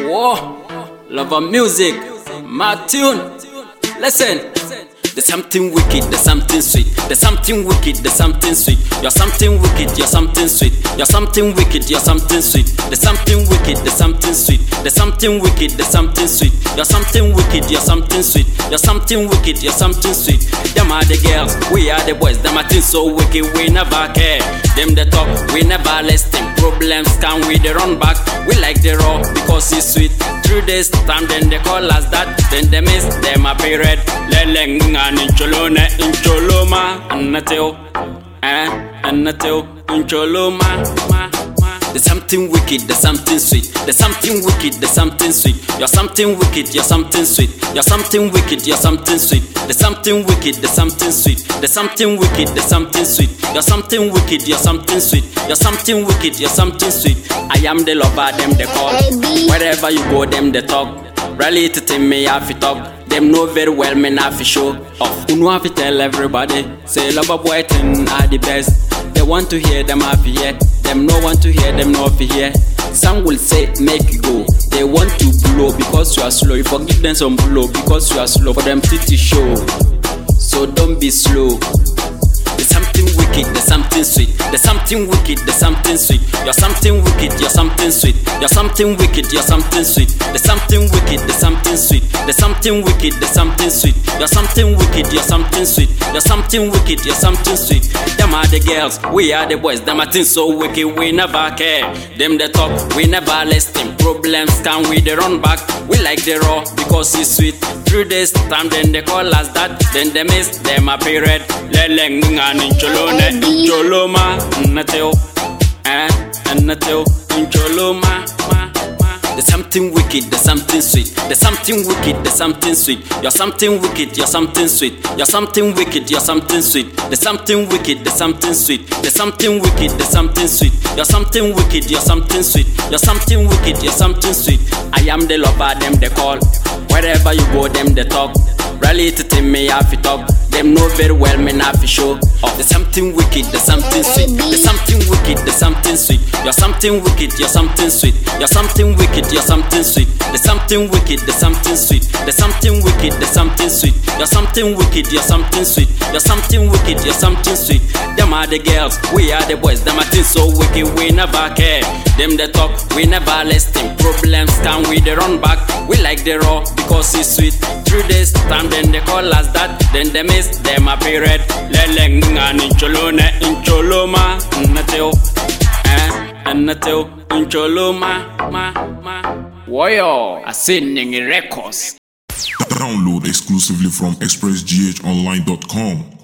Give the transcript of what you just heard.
Whoa, love of music, my tune. Listen, there's something wicked, there's something sweet. There's something wicked, there's something sweet. You're something wicked, you're something sweet. You're something wicked, you're something sweet. There's something wicked, there's something sweet. There's something wicked, there's something sweet. You're something wicked, you're something sweet. You're something wicked, you're something sweet. Them are the girls, we are the boys. Them are things so wicked, we never care. Them the talk, we never listen. Problems come, we the run back. We like the raw because it's sweet. 3 days time, then they call us that. Then they miss them a period. Leleng and incholone, incholoma, anateo, anateo, incholoma. There's something wicked, there's something sweet. There's something wicked, there's something sweet. You're something wicked, you're something sweet. You're something wicked, you're something sweet. There's something wicked, there's something sweet. There's something wicked, there's something sweet. You're something wicked, you're something sweet. You're something wicked, you're something sweet. I am the lover, them they call. Wherever you go, them they talk. Rally to tell me how to talk. Them know very well me not fi show off. You know how to tell everybody. Say lover boy ten are the best. They want to hear them have to hear. Them no want to hear, them no fi hear. Some will say make you go. They want to blow because you are slow. You forgive them some blow because you are slow. For them to show. So don't be slow. There's something wicked, there's something sweet. There's something wicked, there's something sweet. You're something wicked, you're something sweet. You're something wicked, you're something sweet. There's something wicked, there's something sweet. There's something wicked, there's something sweet. You're something wicked, you're something sweet. You're something wicked, you're something sweet. Them are the girls, we are the boys. Them are things so wicked, we never care. Them the talk, we never listen. Problems come, we the run back. We like the raw because it's sweet. 3 days time, then they call us that. Then they miss them a period. Leleng and incholone, incholoma, anateo, anateo, incholoma. There's something wicked, there's something sweet. There's something wicked, there's something sweet. You're something wicked, you're something sweet. You're something wicked, you're something sweet. There's something wicked, there's something sweet. There's something wicked, there's something sweet. You're something wicked, you're something sweet. You're something wicked, you're something sweet. I am the lover, them they call. Wherever you go, them they talk. Rally to tell me how to talk. Them know very well me not fi show off. There's something wicked, there's something sweet. There's something wicked, there's something sweet. You're something wicked, you're something sweet. You're something wicked, you're something sweet. There's something wicked, there's something sweet. There's something wicked, there's something sweet. You're something wicked, you're something sweet. You're something wicked, you're something sweet. Them are the girls, we are the boys. Them are things so wicked, we never care. Them the talk, we never listen. Problems come, we the run back. We like the raw because it's sweet. 3 days time, then they call us that. Then they miss them a period. Leleng and incholone, incholoma, anateo, anateo, incholoma, Warrior, I sing records. Download exclusively from expressghonline.com.